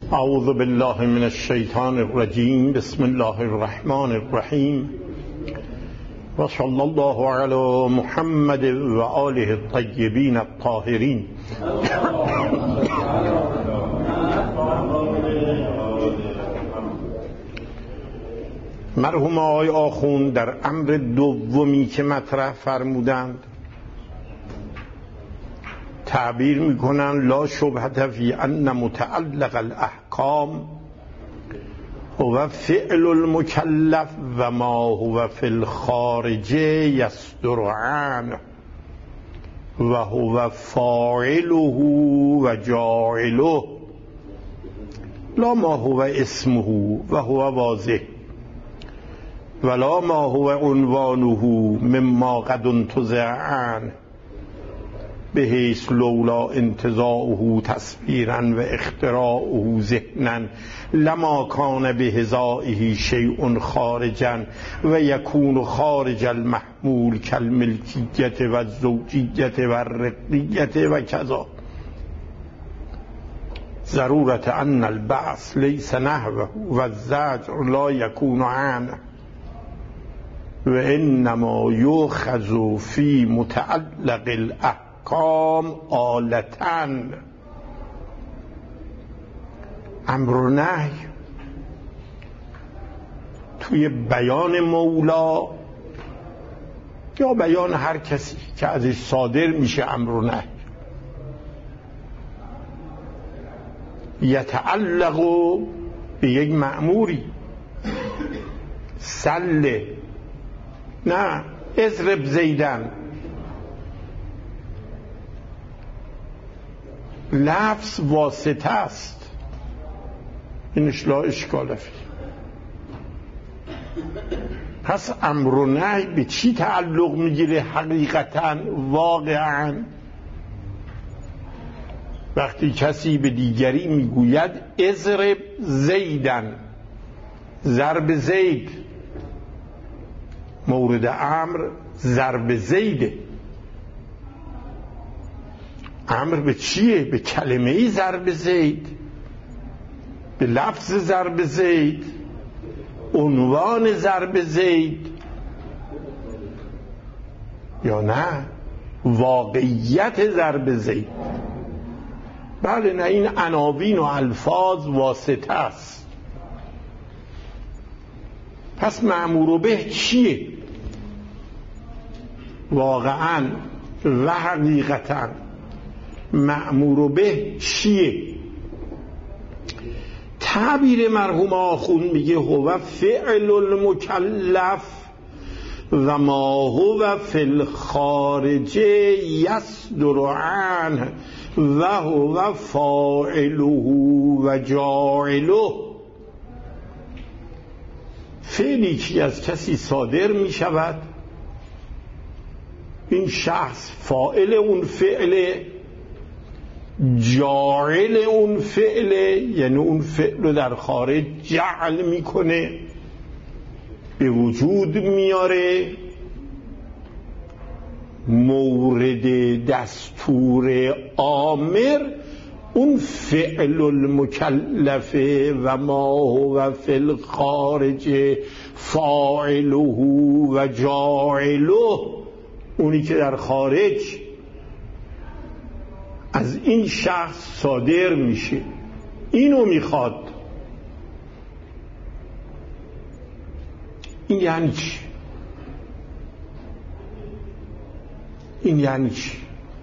اعوذ بالله من الشیطان الرجیم. بسم الله الرحمن الرحیم و صلی الله علی محمد و آله الطیبین الطاهرین. مرحوم آقای آخوند در امر دومی که مطرح فرمودند تعبیر میکنن لا شبهة فی ان متعلق الاحکام هو فعل المکلف و ما هو فی الخارج یصدر عنه و هو فاعله و جاعله لا ما هو اسمه و هو واضح ولا ما هو عنوانه مما قد انتزع عنه بحیث لولا انتزاعه تصویرا و اختراعه ذهنا لما کان بهزائه شیء خارجا و یکون خارج المحمول کالملکیت و الزوجیت و الرقیت و کذا. ضرورت ان البعث لیس نحوه و الزجر لا یکون عنه و انما یؤخذ فی متعلق الاحکام آلتن. امر و نهی توی بیان مولا یا بیان هر کسی که ازش صادر میشه امر و نهی یتعلق به یک مأموری. سله نه اضرب زیدن، لفظ واسطه است، اینش لا اشکال فیه. پس امر و نهی به چی تعلق میگیره حقیقتا واقعا؟ وقتی کسی به دیگری میگوید اضرب زیدن، ضرب زید، مورد امر ضرب زیده. امر به چیه؟ به کلمه ای ضرب زید، به لفظ ضرب زید، عنوان ضرب زید، یا نه واقعیت ضرب زید؟ بله نه، این عناوین و الفاظ واسطه است. پس مأمور به چیه؟ واقعا و حقیقتا مأمور به چیه؟ تعبیر مرحوم آخوند میگه هو فعل المکلف و ما هو فی الخارج یصدر عنه و هو فاعله و جاعله. فعلی که از کسی صادر می شود، این شخص فاعل اون فعل، جاعل اون فعل، یعنی اون فعل رو در خارج جعل میکنه، به وجود میاره، مورد دستور آمر اون فعل المکلفه و ما هو فی الخارج فاعله و جاعله، اونی که در خارج از این شخص صادر میشه، اینو میخواد. این یعنی چی؟ این یعنی چی؟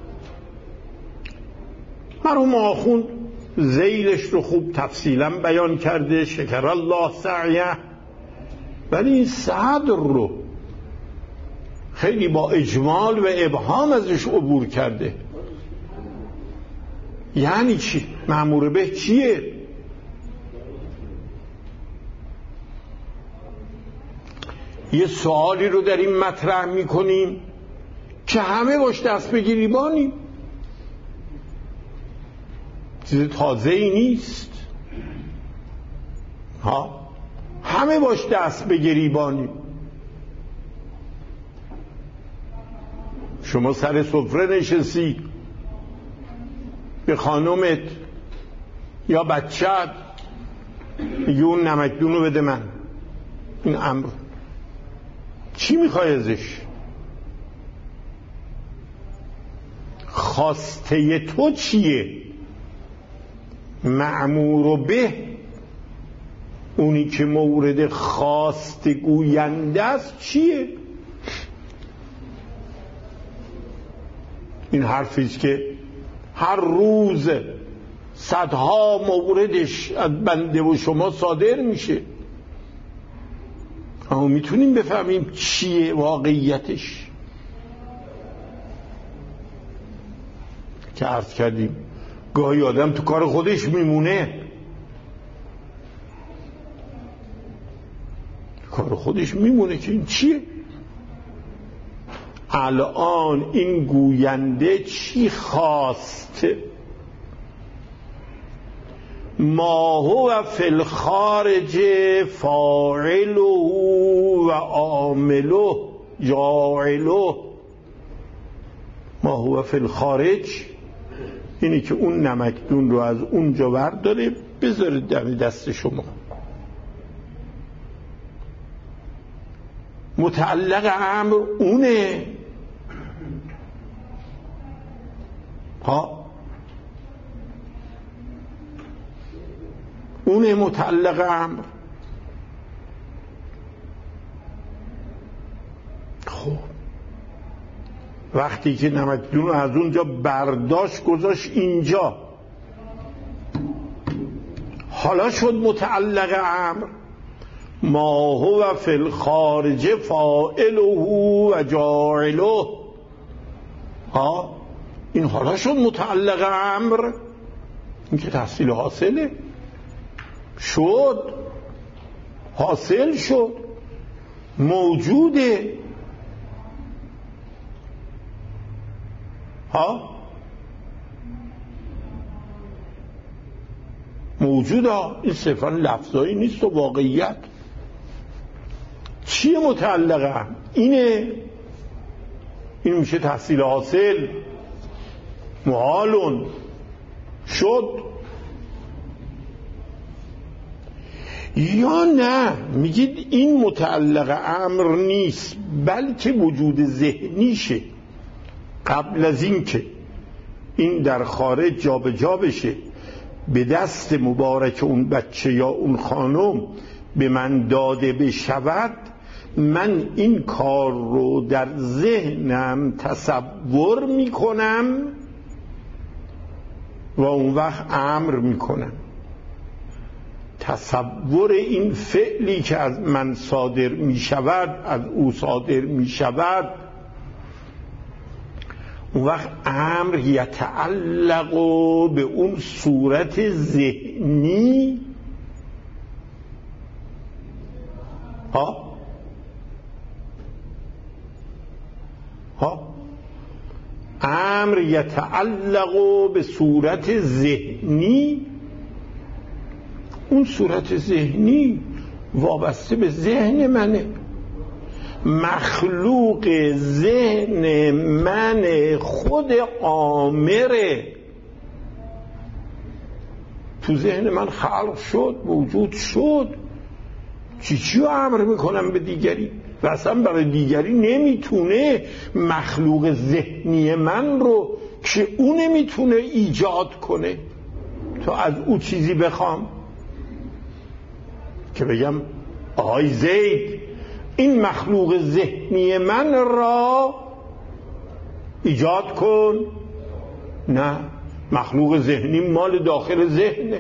مرحوم آخوند ذیلش رو خوب تفصیلا بیان کرده، شکر الله سعیه، ولی این صدر رو خیلی با اجمال و ابهام ازش عبور کرده. یعنی چی؟ مأمور به چیه؟ یه سوالی رو در این مطرح میکنیم که همه باش دست به گریبانیم، چیز تازه ای نیست، همه باش دست به گریبانیم. شما سر سفره نشستی، به خانومت یا بچت میگه اون نمکدون رو بده من. این امر چی میخوای ازش؟ خواسته تو چیه؟ مأمور به، اونی که مورد خواست گوینده است چیه؟ این حرفیست که هر روز صدها موردش از بنده و شما صادر میشه، اما میتونیم بفهمیم چیه واقعیتش؟ که عرض کردیم گاهی آدم تو کار خودش میمونه، کار خودش میمونه که این چیه؟ الان این گوینده چی خواست؟ ما هو فی الخارج فاعله و عامله جاعله. ما هو فی الخارج اینی که اون نمکدون رو از اونجا برداره بذاره دم دست شما. متعلق امر اونه. اونه متعلق امر. خب وقتی که نمکدون رو از اونجا برداشت گذاشت اینجا، حالا شد متعلق امر. ما هو فی الخارج فاعله و جاعله. این حالا شد متعلق امر. این که تحصیل حاصله شد، حاصل شد، موجوده. موجوده. این صرفا لفظایی نیست و واقعیت. چیه متعلقه؟ اینه. این میشه تحصیل حاصل، محالون شد. یا نه میگید این متعلق امر نیست بلکه وجود ذهنیشه. قبل از این که این در خارج جا به جا بشه، به دست مبارک اون بچه یا اون خانم به من داده بشود، من این کار رو در ذهنم تصور میکنم و اون وقت امر میکنم. تصور این فعلی که از من صادر میشود، از او صادر میشود، اون وقت امر یتعلق به اون صورت ذهنی. امر یتعلق به صورت ذهنی. اون صورت ذهنی وابسته به ذهن منه. مخلوق ذهن من خود آمره. تو ذهن من خلق شد، موجود شد. چی رو امر میکنم به دیگری؟ و اصلا برای دیگری نمیتونه مخلوق ذهنی من رو که اون نمیتونه ایجاد کنه تو از او چیزی بخوام که بگم آهای زید این مخلوق ذهنی من را ایجاد کن. نه، مخلوق ذهنی مال داخل ذهنه،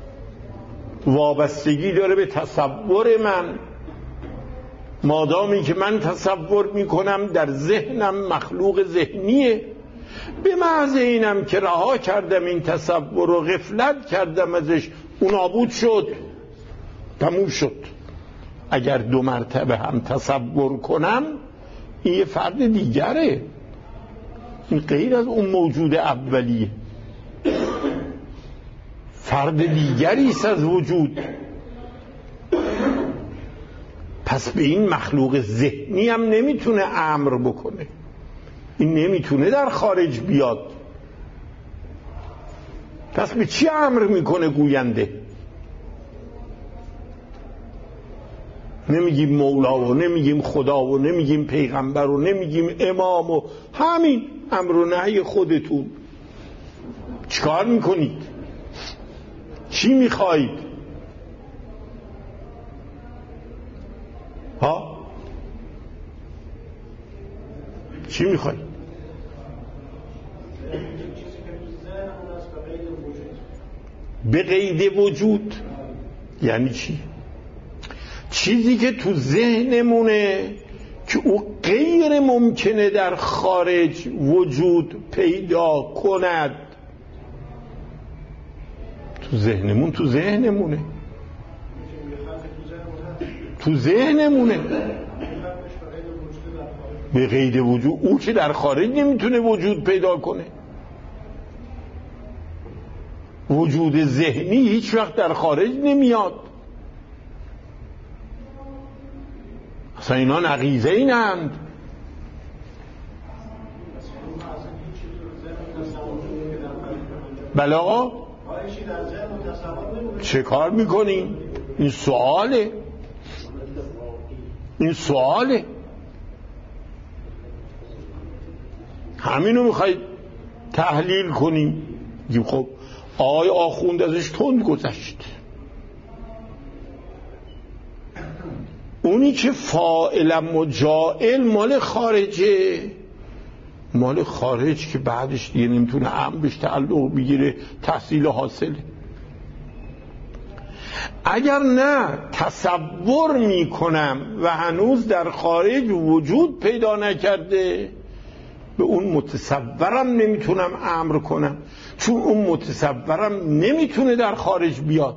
وابستگی داره به تصور من. مادامی که من تصور میکنم در ذهنم مخلوق ذهنیه، به محض اینم که رها کردم این تصور رو، غفلت کردم ازش، اون نابود شد، تموم شد. اگر 2 مرتبه هم تصور کنم این یه فرد دیگره، این غیر از اون موجود اولیه، فرد دیگری است از وجود. پس به این مخلوق ذهنی هم نمیتونه امر بکنه، این نمیتونه در خارج بیاد. پس به چی امر میکنه گوینده؟ نمیگیم مولا و نمیگیم خدا و نمیگیم پیغمبر و نمیگیم امام و همین امر و نهی خودتون. چیکار میکنید؟ چی میخواید؟ ها؟ چی میخواید؟ به قید وجود یعنی چی؟ چیزی که تو ذهنمونه که او غیر ممکنه در خارج وجود پیدا کند. تو ذهنمونه تو ذهنمونه به قید وجود. او که در خارج نمیتونه وجود پیدا کنه. وجود ذهنی هیچ وقت در خارج نمیاد. اصلا اینا نقیضه اینند. بله آقا چه کار میکنیم؟ این سواله همینو میخواید تحلیل کنیم. خب آقای آخوند ازش تند گذشت. اونی که فاعلم و جائل مال خارجه، مال خارج که بعدش دیگه نمیتونه امر بهش تعلق بگیره، تحصیل حاصله. اگر نه تصور میکنم و هنوز در خارج وجود پیدا نکرده، به اون متصورم نمیتونم امر کنم، چون اون متصورم نمیتونه در خارج بیاد.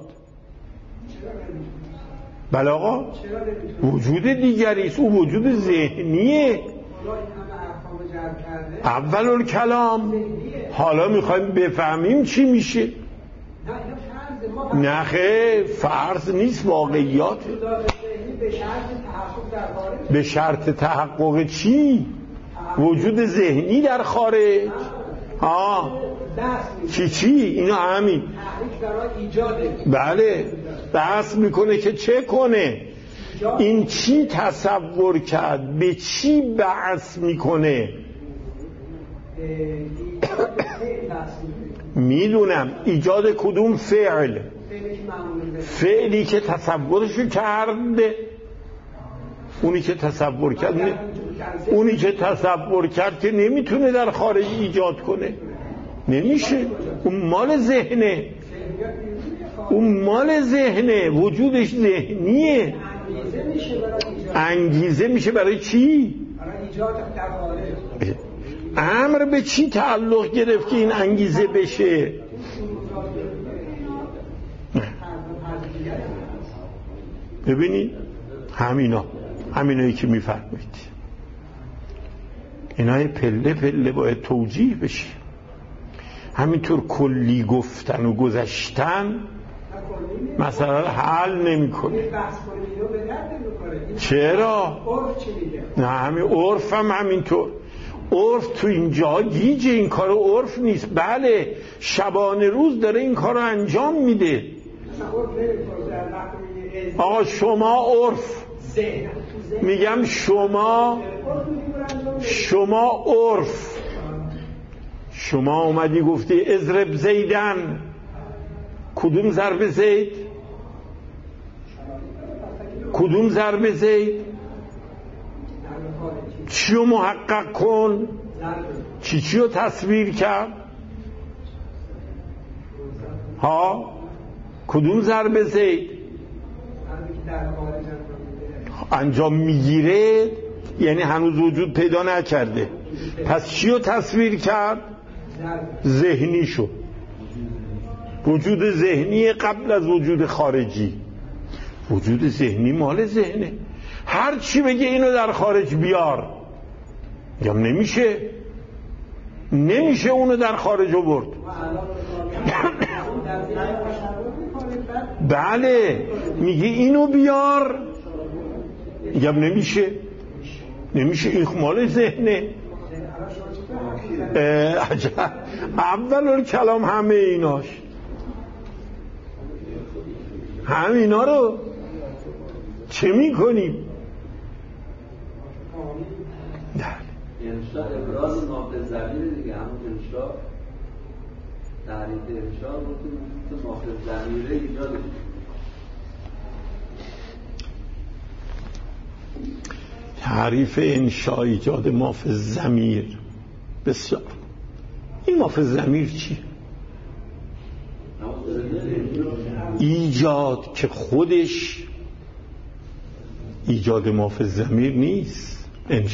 بله آقا وجود دیگری است، او وجود ذهنیه. اول الکلام حالا میخوایم بفهمیم چی میشه. نه خیر فرض نیست، واقعیات. به شرط تحقق چی؟ وجود ذهنی در خارج. چی اینا همین. بله بحث میکنه که چه کنه. این چی تصور کرد؟ به چی بحث میکنه؟ میدونم ایجاد کدوم فعل؟ فعلی که تصورشو کرده. اونی که تصور کرد که نمیتونه در خارج ایجاد کنه، نمیشه. اون مال ذهنه، وجودش ذهنیه. انگیزه میشه برای چی؟ امر به چی تعلق گرفت که این انگیزه بشه؟ ببینید همینایی که میفرمایید، اینای پله پله باید توجیه بشه. همینطور کلی گفتن و گذشتن مثلا حل نمیکنه. چرا؟ نه همین عرف هم همینطور. عرف تو اینجا گیجه، این کار عرف نیست. بله شبانه روز داره این کار رو انجام میده. آقا شما عرف میگم، شما عرف، شما اومدی گفتی اضرب زیدن، کدوم ضرب زید؟ کدوم ضرب زید؟ چی رو محقق کن؟ چی رو تصویر کرد؟ کدوم ضرب زید؟ انجام میگیره یعنی هنوز وجود پیدا نکرده. پس چی رو تصویر کرد؟ ذهنی شو. وجود ذهنی قبل از وجود خارجی. وجود ذهنی مال ذهنه. هر چی بگه اینو در خارج بیار، یا نمیشه اونو در خارج آورد. بله میگه اینو بیار، یا نمیشه این مال ذهنه. اول کلام همه اینا رو چه میکنیم؟ انشاء ابراز ناقض ضمیر دیگه، همون انشاء تعریف انشاء گفتیم تو ناقض ضمیره ایجاد تعریف انشاء ایجاد ماف ضمیر. بسیار. این ماف ضمیر چیه؟ ایجاد که خودش ایجاد ماف ضمیر نیست.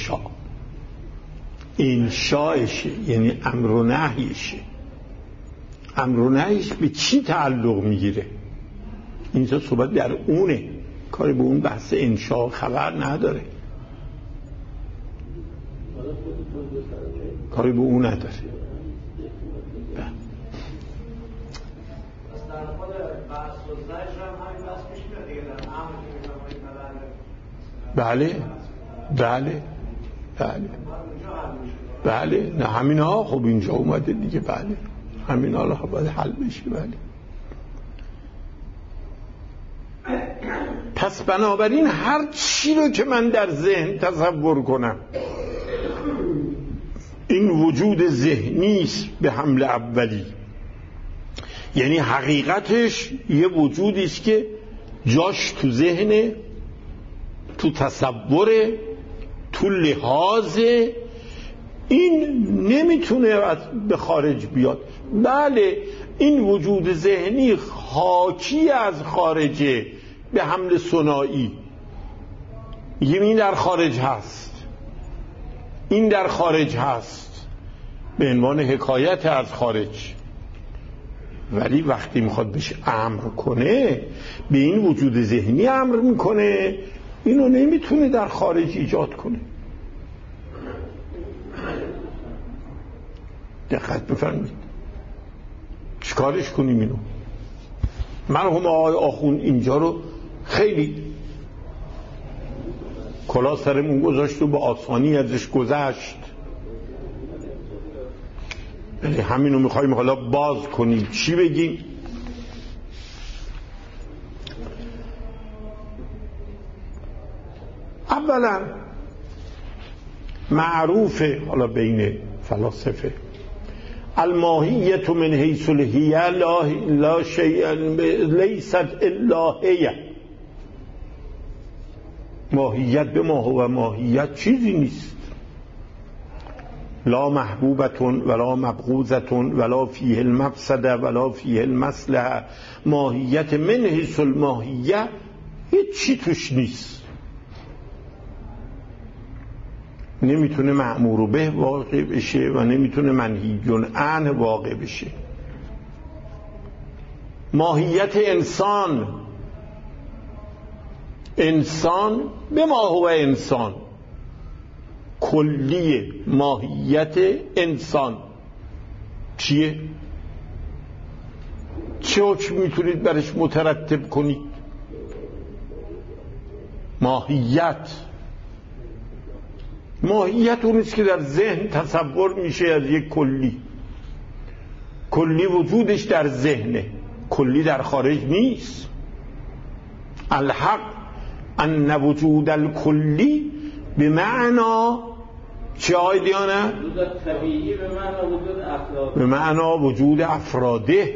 انشاءشه، یعنی امر و نهیشه. امر و نهیش به چی تعلق میگیره؟ اینجا صحبت در اونه، کاری به اون بحث انشاء خبر نداره، کاری به اون نداره. بله بله بله بله، نه همین ها خب اینجا اومده دیگه. بله همین ها باید حل بشه. بله. پس بنابراین هر چی رو که من در ذهن تصور کنم این وجود ذهنی است به حمل اولی، یعنی حقیقتش یه وجودی است که جاش تو ذهن، تو تصور، تو لحاظ، این نمیتونه به خارج بیاد. بله این وجود ذهنی حاکی از خارجه به حمل ثنایی، این در خارج هست، این در خارج هست به عنوان حکایت از خارج، ولی وقتی میخواد بهش امر کنه به این وجود ذهنی امر میکنه، اینو نمیتونه در خارج ایجاد کنه. دقت بفرمایید. چیکارش کنیم اینو؟ مرحوم آقای آخوند اینجا رو خیلی کلا سرمون گذاشت و به آسانی ازش گذشت. یعنی همینو میخوایم حالا باز کنیم. چی بگیم؟ اولا معروفه حالا بین فلاسفه الماهیت من حیث الهیه لا شیء لیست الا هی. ماهیت به ما هو ماهیت چیزی نیست. لا محبوبتون ولا مبغوزتون ولا فیه المفسده ولا فیه المصلحه. ماهیت من حیث الماهیه هیچ چی توش نیست. نمیتونه مأمور به واقع بشه و نمیتونه منهی عنه واقع بشه. ماهیت انسان به ما هو انسان کلیه. ماهیت انسان چیه؟ چه حکم میتونید برش مترتب کنید؟ ماهیت اونیست که در ذهن تصور میشه از یک کلی وجودش در ذهنه، کلی در خارج نیست. الحق ان وجود الکلی به معنا چه آیدیانه؟ وجود طبیعی به معنا وجود افراده، به معنا وجود افراده.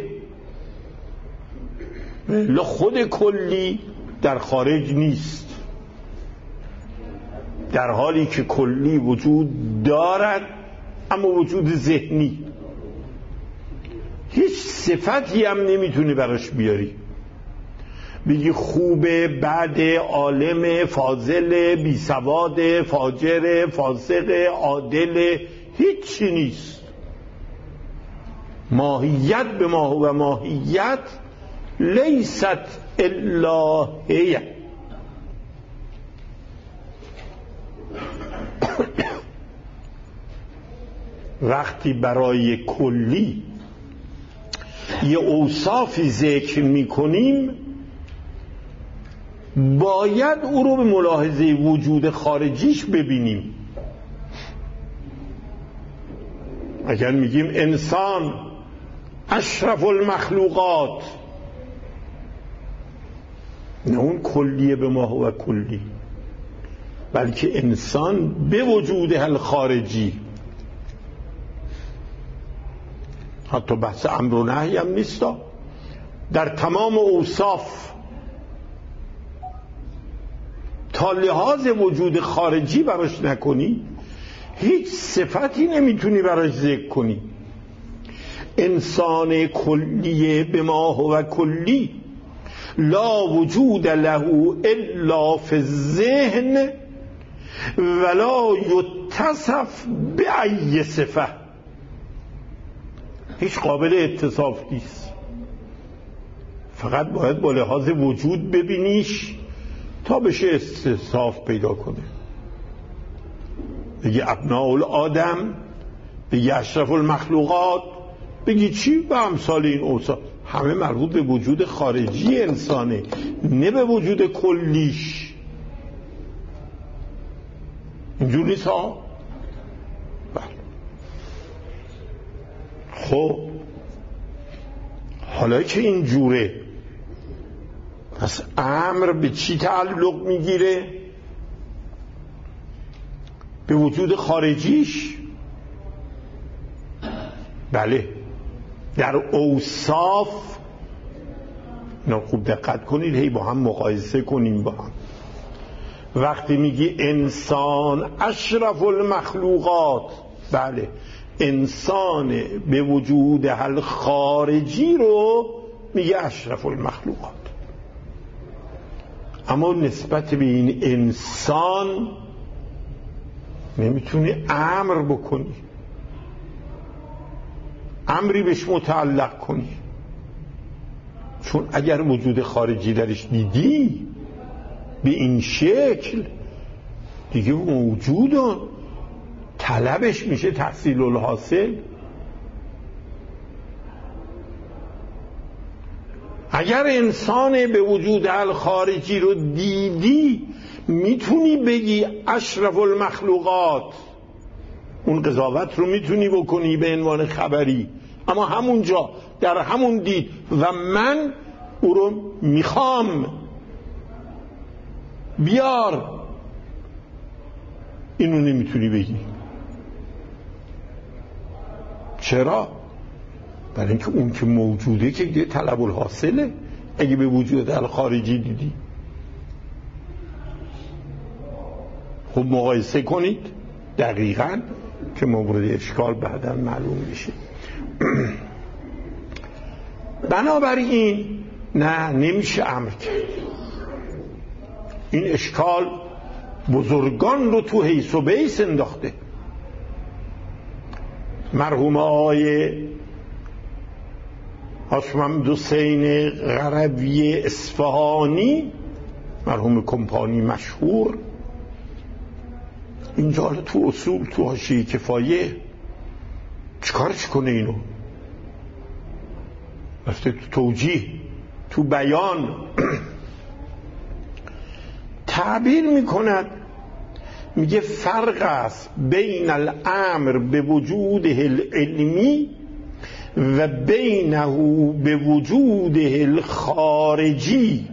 خود کلی در خارج نیست، در حالی که کلی وجود دارد اما وجود ذهنی. هیچ صفتی هم نمیتونی براش بیاری بگی خوبه، بد، عالم، فاضل، بیسواد، فاجر، فاسق، عادل، هیچی نیست. ماهیت به ما هو ماهیت لیست الا هی. وقتی برای کلی یه اوصافی ذکر میکنیم باید او رو به ملاحظه وجود خارجیش ببینیم. اگر میگیم انسان اشرف المخلوقات، نه اون کلیه به ما و کلی، بلکه انسان به وجوده الخارجی. حتی بحث امر و نهی هم نیست، در تمام اوصاف تا لحاظ وجود خارجی براش نکنی هیچ صفتی نمیتونی براش ذکر کنی. انسان کلیه به ما و کلی لا وجود له الا فی الذهن ولا یتصف بأی صفه، هیچ قابل اتصاف نیست، فقط باید با لحاظ وجود ببینیش تا بشه اتصاف پیدا کنه. بگی ابناء الآدم، بگی اشرف المخلوقات، بگی چی به امثال این اوصاف، همه مربوط به وجود خارجی انسانه، نه به وجود کلیش. اینجور نیست ها؟ بله. خب حالا که اینجوره، پس امر به چی تعلق میگیره؟ به وجود خارجیش. بله، در اوصاف خوب دقت کنید، هی با هم مقایسه کنیم با هم. وقتی میگی انسان اشرف المخلوقات، بله، انسان به وجود الخارجی رو میگه اشرف المخلوقات، اما نسبت به این انسان نمیتونی امر بکنی، امری بهش متعلق کنی، چون اگر وجود خارجی درش دیدی به این شکل دیگه موجود طلبش میشه تحصیل الحاصل. اگر انسان به وجود الخارجی رو دیدی میتونی بگی اشرف المخلوقات، اون قضاوت رو میتونی بکنی به عنوان خبری، اما همونجا در همون دید و من او رو میخوام بیار، اینو نمیتونی بگی. چرا؟ برای اینکه اون که موجوده که دیگه طلب الحاصله. اگه به وجود الخارجی دیدی، خب مقایسه کنید دقیقاً که مورد اشکال بعداً معلوم میشه. بنابراین نه، نمیشه امر کرد. این اشکال بزرگان رو تو حیث و بیس انداخته. مرحوم آقای حاشم حسین غروی اصفهانی، مرحوم کمپانی مشهور، اینجا تو اصول تو حاشیه کفایه چیکارش کنه؟ اینو رفته تو توجیه، تو بیان تعبیر میکند، میگه فرق است بین الامر به وجوده العلمی و بینه به وجوده الخارجی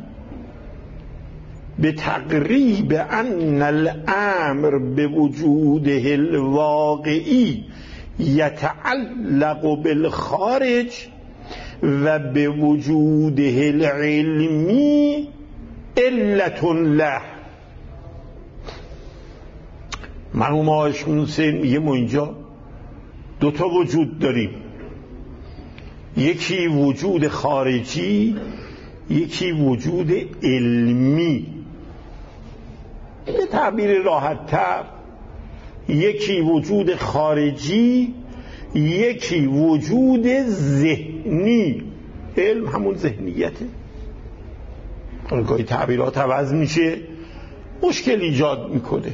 به تقریب ان الامر به وجوده الواقعی یتعلق بالخارج و به وجوده العلمی علت له. مرحوم حاشم حسین میگه ما اینجا دوتا وجود داریم، یکی وجود خارجی، یکی وجود علمی. به تعبیر راحت تر، یکی وجود خارجی، یکی وجود ذهنی. علم همون ذهنیته. گاهی تعبیرات عوض میشه، مشکل ایجاد میکنه.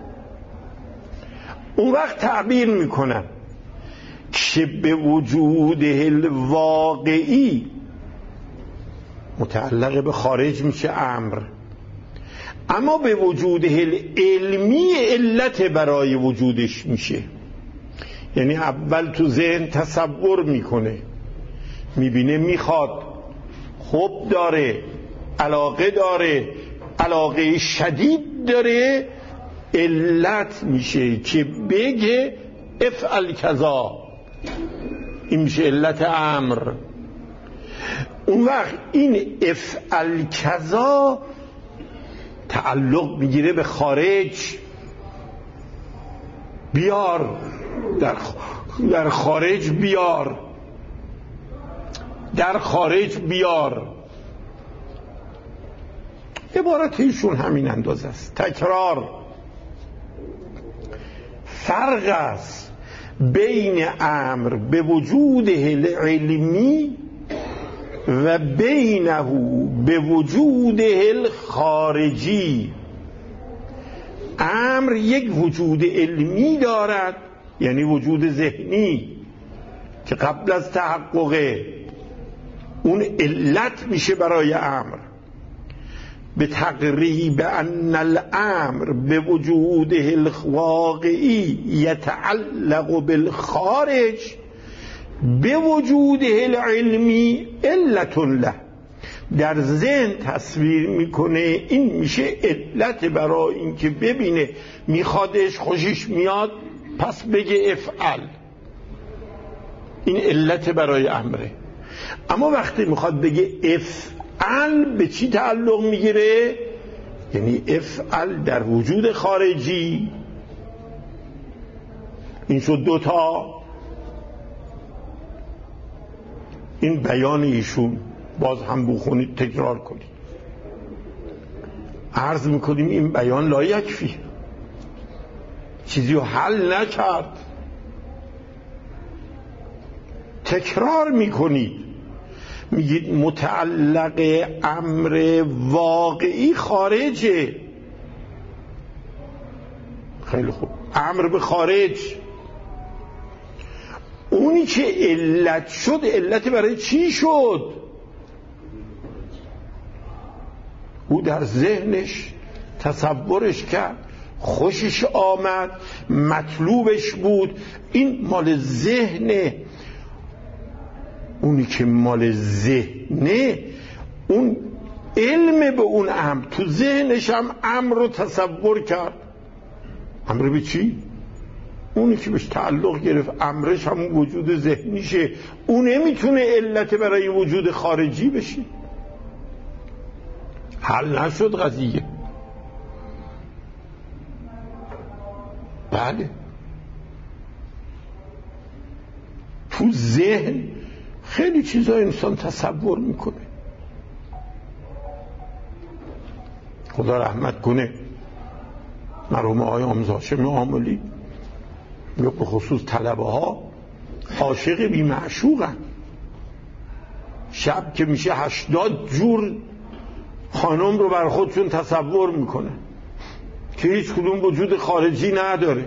اون وقت تعبیر میکنن که به وجود الواقعی متعلق به خارج میشه امر، اما به وجود علمی علت برای وجودش میشه. یعنی اول تو ذهن تصور میکنه، میبینه میخواد، خب داره، علاقه داره، علاقه شدید داره، علت میشه که بگه افعل کذا، این میشه علت امر. اون وقت این افعل کذا تعلق میگیره به خارج. بیار در خارج بیار، در خارج بیار. عبارت ایشون همین اندازه است، تکرار. فرق است بین امر به وجوده العلمی و بینه به وجوده الخارجی. امر یک وجود علمی دارد، یعنی وجود ذهنی که قبل از تحقق اون علت میشه برای امر. به تقریب ان الامر به وجوده الواقعی یتعلق بالخارج به وجوده العلمی علت له. در ذهن تصویر میکنه این میشه علت برای اینکه ببینه میخوادش، خوشش میاد، پس بگه افعل. این علت برای امره. اما وقتی میخواد بگه افعل به چی تعلق میگیره؟ یعنی افعل در وجود خارجی. این شد دوتا. این بیان ایشون باز هم بخونید، تکرار کنید. عرض میکنیم این بیان لا یکفی، چیزی رو حل نکرد. تکرار میکنید، میگید متعلق امر واقعی خارجه. خیلی خوب، امر به خارج. اونی که علت شد، علت برای چی شد؟ او در ذهنش تصورش کرد، خوشش آمد، مطلوبش بود. این مال ذهنه. اونی که مال ذهنه، اون علم به اون امر، تو ذهنش هم امر رو تصور کرد. امر به چی؟ اونی که بهش تعلق گرفت، امرش هم وجود ذهنیشه. اون نمیتونه علت برای وجود خارجی بشه. حل نشد قضیه. بله، تو ذهن خیلی چیزا انسان تصور میکنه. خدا رحمت کنه مرحوم آقای آموزا هاشمی عاملی، یا به خصوص طلبه ها عاشق بی معشوقن. شب که میشه 80 جور خانم رو بر خودشون تصور میکنه که هیچ کدوم وجود خارجی نداره.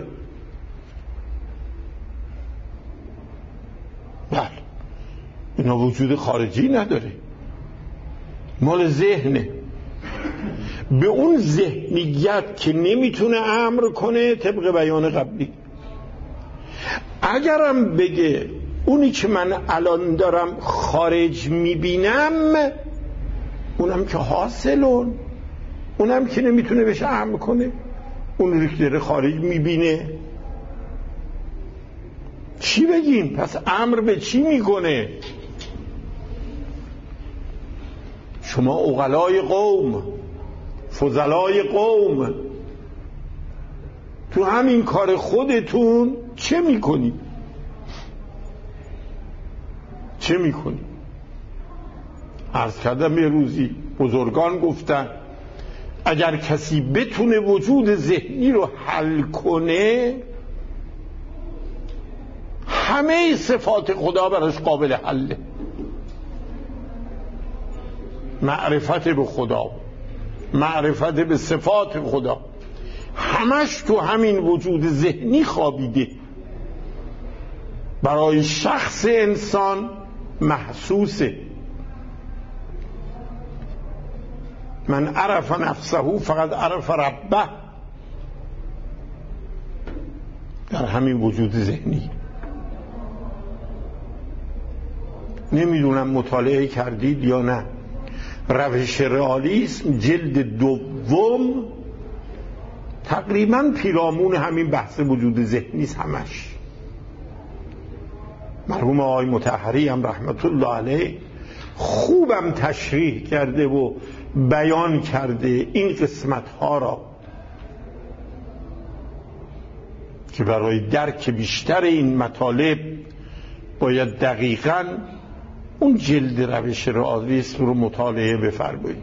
بله، اینا وجود خارجی نداره، مال ذهنه. به اون ذهنیت که نمیتونه امر کنه، طبق بیان قبلی. اگرم بگه اونی که من الان دارم خارج میبینم، اونم که حاصلون، اونم که نمیتونه بهش امر کنه، اون که داره خارج میبینه، چی بگیم؟ پس امر به چی میکنه؟ شما عقلای قوم، فضلای قوم، تو همین کار خودتون چه میکنی؟ چه میکنی؟ عرض کردم یه روزی بزرگان گفتن اگر کسی بتونه وجود ذهنی رو حل کنه، همه صفات خدا براش قابل حله. معرفت به خدا، معرفت به صفات خدا، همش تو همین وجود ذهنی خوابیده. برای شخص انسان محسوسه. من عرف نفسه فقط عرف ربه. در همین وجود ذهنی. نمیدونم مطالعه کردید یا نه، روش رئالیسم جلد دوم تقریبا پیرامون همین بحث وجود ذهنی است. همش مرحوم آقای مطهری هم رحمت الله علیه خوبم تشریح کرده و بیان کرده این قسمت ها را که برای درک بیشتر این مطالب باید دقیقاً اون جلد روش رئالیسم رو مطالعه بفرمایید.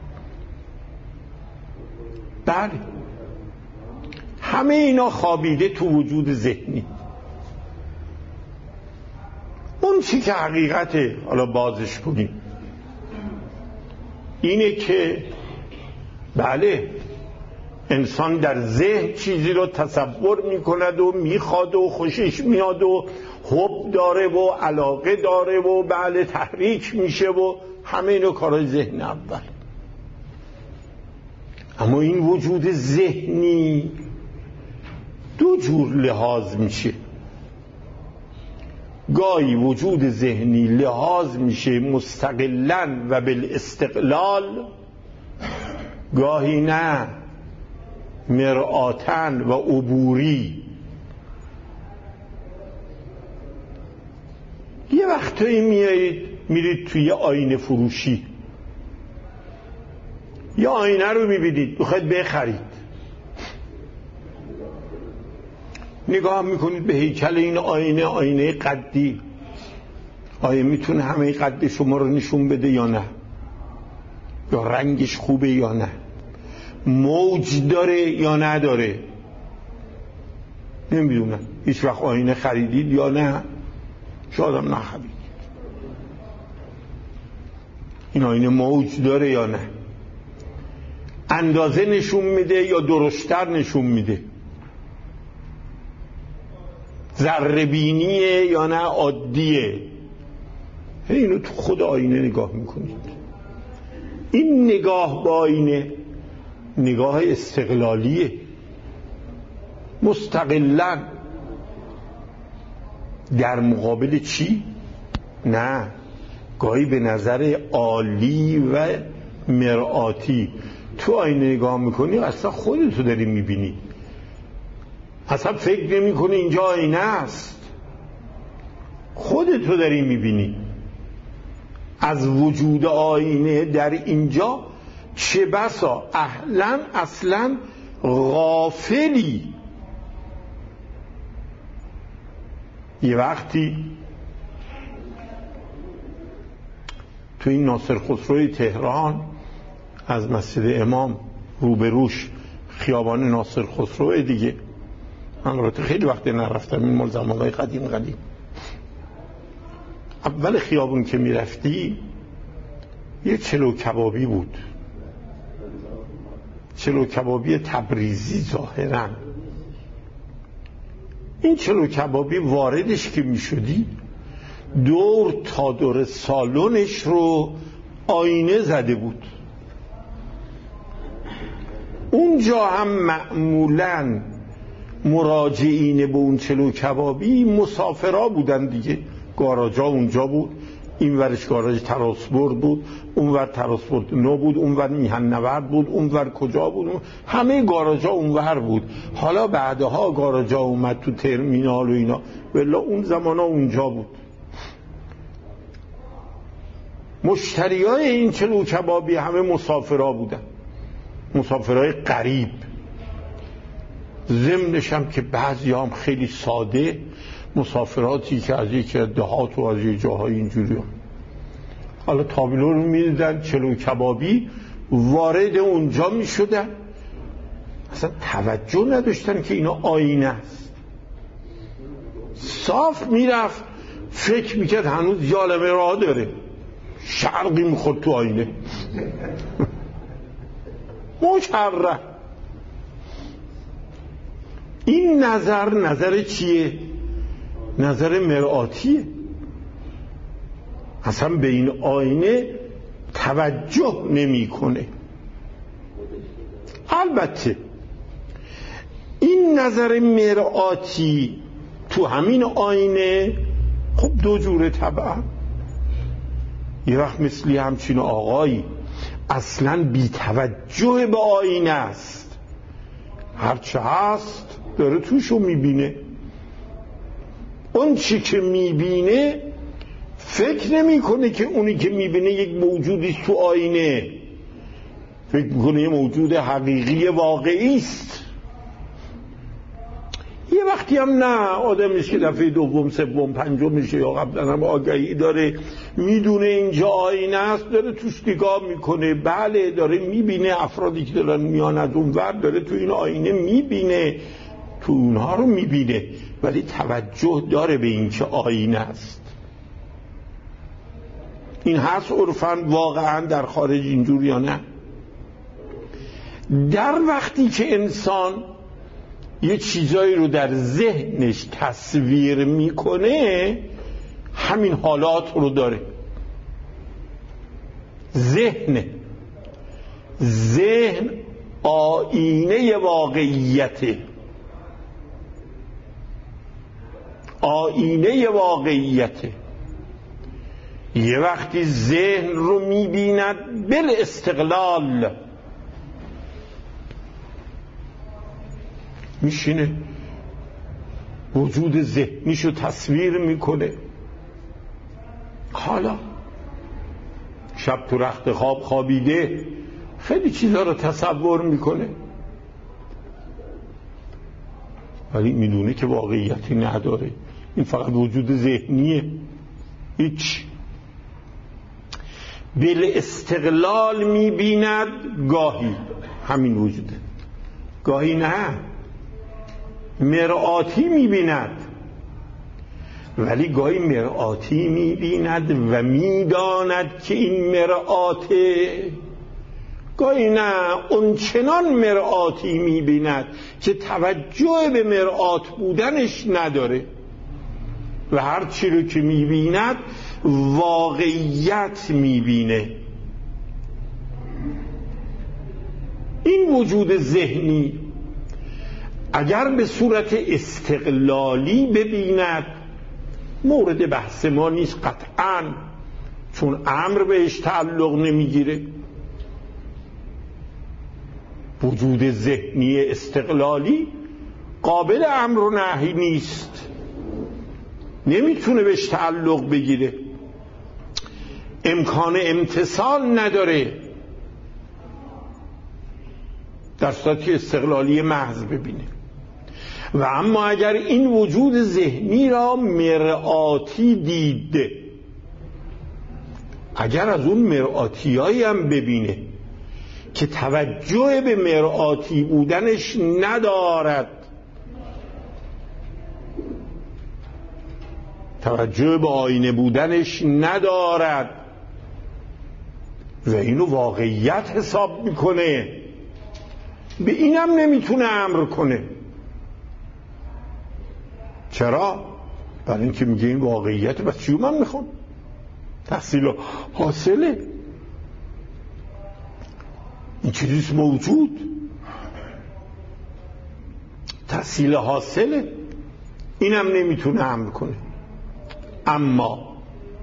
بله همه اینا خوابیده تو وجود ذهنی. اون چی که حقیقته، حالا بازش کنیم، اینه که بله انسان در ذهن چیزی رو تصور میکند و میخواد و خوشش میاد و حب داره و علاقه داره و بله تحریک میشه و همه اینو کارای ذهن اول. اما این وجود ذهنی دو جور لحاظ میشه. گاهی وجود ذهنی لحاظ میشه مستقلاً و بالاستقلال، گاهی نه مرآتن و عبوری. یه وقتایی میرید توی آینه فروشی، یه آینه رو میبینید میخواید بخرید، نگاه میکنید به هیکل این آینه، آینه قدی، آیا میتونه همه قد شما رو نشون بده یا نه، یا رنگش خوبه یا نه، موج داره یا نداره، نمیدونم. هیچ وقت آینه خریدید یا نه؟ شاید هم نخرید. این آینه موج داره یا نه، اندازه نشون میده یا درشتر نشون میده، ذره بینیه یا نه عادیه. اینو تو خود آینه نگاه میکنید. این نگاه با آینه نگاه استقلالیه، مستقلاً. در مقابل چی؟ نه، گاهی به نظر عالی و مرآتی. تو آینه نگاه میکنی اصلا خودتو داری میبینی، اصلا فکر نمی کنی اینجا آینه است، خودتو داری میبینی. از وجود آینه در اینجا چه بسا اصلا غافلی. یه وقتی تو این ناصر خسروی تهران از مسجد امام روبروش خیابان ناصر خسرو دیگه، من البته خیلی وقت نرفتم، این مال زمانهای قدیم. اول خیابون که میرفتی یه چلو کبابی بود، چلو کبابی تبریزی ظاهراً. این چلو کبابی واردش که میشدی دور تا دور سالنش رو آینه زده بود. اونجا هم معمولاً مراجعین به اون چلو کبابی مسافرها بودن دیگه. گاراژا اونجا بود، این ورش گاراژ تراسپورت بود، اون ور تراسپورت نو بود، اون ور میهن نورد بود، اون ور کجا بود، همه گاراژا اون ور بود. حالا بعدها گاراژا اومد تو ترمینال و اینا، ولی اون زمانا اونجا بود. مشتریای این چلو کبابی همه مسافرها بودن، مسافرهای غریب. ضمنش هم که بعضی هم خیلی ساده، مسافراتی که از یکی دهات و از یک جاهای اینجوری هم. حالا تابلو رو میدیدن چلو کبابی، وارد اونجا میشدن، اصلا توجه نداشتن که اینا آینه است. صاف میرفت، فکر میکرد هنوز یالمه راه داره، شرقی میخورد تو آینه. مشرف. این نظر چیه؟ نظر مرآتیه. اصلا به این آینه توجه نمیکنه. البته این نظر مرآتی تو همین آینه خب دو جوره طبعا. یه وقت مثلی همچین آقایی اصلا بی توجه به آینه است، هرچه هست داره توشو میبینه. اون چی که میبینه فکر نمیکنه که اونی که میبینه یک موجودی تو آینه، فکر میکنه یه موجود حقیقی واقعی است. یه وقتی هم نه، آدمیست که دفعه دوم سوم پنجم میشه یا قبلا هم آگهی داره، میدونه اینجا آینه است، داره توش نگاه میکنه، بله داره میبینه افرادی که دارن میان از اون ور، داره تو این آینه میبینه، تو اونها رو میبینه، ولی توجه داره به این که آینه است. این هست عرفاً واقعاً در خارج اینجور یا نه؟ در وقتی که انسان یه چیزایی رو در ذهنش تصویر میکنه، همین حالات رو داره. ذهن آینه واقعیته، آینه واقعیته. یه وقتی ذهن رو میبیند بالاستقلال، میشینه وجود ذهنیشو تصویر میکنه. حالا شب تو رخت خواب خوابیده، خیلی چیزا رو تصور میکنه، ولی میدونه که واقعیتی نداره، این فقط وجود ذهنیه، هیچ. بالاستقلال میبیند، گاهی همین وجوده، گاهی نه، مرآتی میبیند، ولی گاهی مرآتی میبیند و میداند که این مرآته، گاهی نه، اون چنان مرآتی میبیند که توجه به مرآت بودنش نداره و هر چی رو که میبیند واقعیت میبینه. این وجود ذهنی اگر به صورت استقلالی ببیند، مورد بحث ما نیست قطعاً، چون امر بهش تعلق نمیگیره. وجود ذهنی استقلالی قابل امر و نهی نیست، نمیتونه بهش تعلق بگیره، امکان امتثال نداره در صورت استقلالی محض ببینه. و اما اگر این وجود ذهنی را مرآتی دید، اگر از اون مرآتیایی هم ببینه که توجه به مرآتی بودنش ندارد، توجه به آینه بودنش ندارد و اینو واقعیت حساب میکنه، به اینم نمیتونه امر کنه. چرا؟ برای اینکه میگه این واقعیت، بس چیو من میخوام؟ تحصیل حاصله، این چیزیست موجود، تحصیل حاصله، اینم نمیتونه امر کنه. اما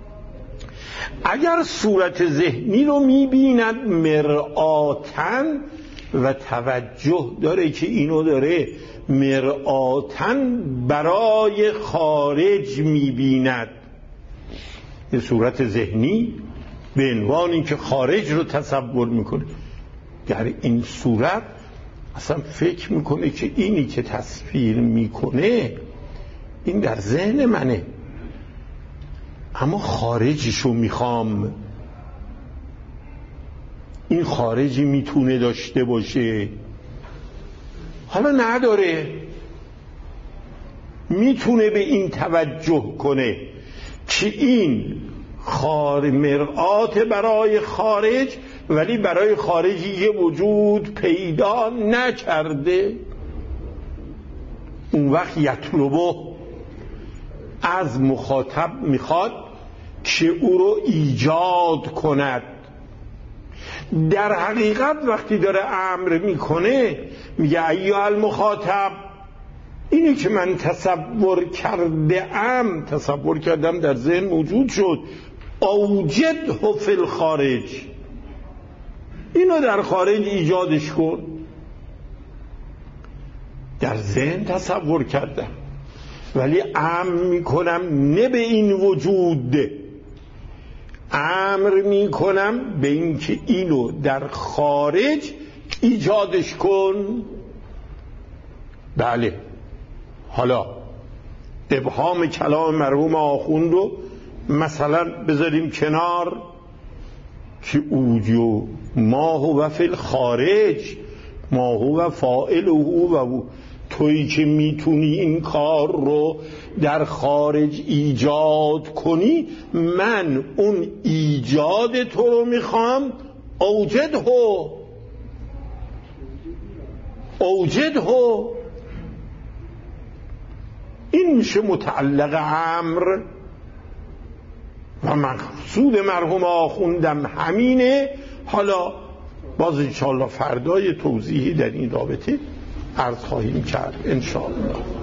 اگر صورت ذهنی رو میبیند مرآتن و توجه داره که اینو داره مرآتن برای خارج میبیند، یه صورت ذهنی به عنوان اینکه خارج رو تصور میکنه، در این صورت اصلا فکر میکنه که اینی که تصویر میکنه این در ذهن منه، اما خارجشو میخوام. این خارجی میتونه داشته باشه، حالا نداره، میتونه به این توجه کنه که این مرآت برای خارج، ولی برای خارجی یه وجود پیدا نکرده. اون وقت یطلبه، از مخاطب میخواد که او رو ایجاد کند. در حقیقت وقتی داره امر میکنه میگه ایها المخاطب، اینی که من تصور کردم در ذهن موجود شد، اوجده فی الخارج، اینو در خارج ایجادش کن. در ذهن تصور کردم ولی امر میکنم نه به این وجود، امر میکنم به این که اینو در خارج ایجادش کن. بله، حالا ابهام کلام مرحوم آخوند رو مثلا بذاریم کنار که اوجو ما هو فی الخارج ما هو فاعله و تویی که میتونی این کار رو در خارج ایجاد کنی، من اون ایجاد تو رو میخوام اوجده. این میشه متعلق امر و مقصود مرحوم آخوندم همینه. حالا باز انشاءالله فردای توضیحی در این رابطه عرض خواهیم کرد انشاءالله.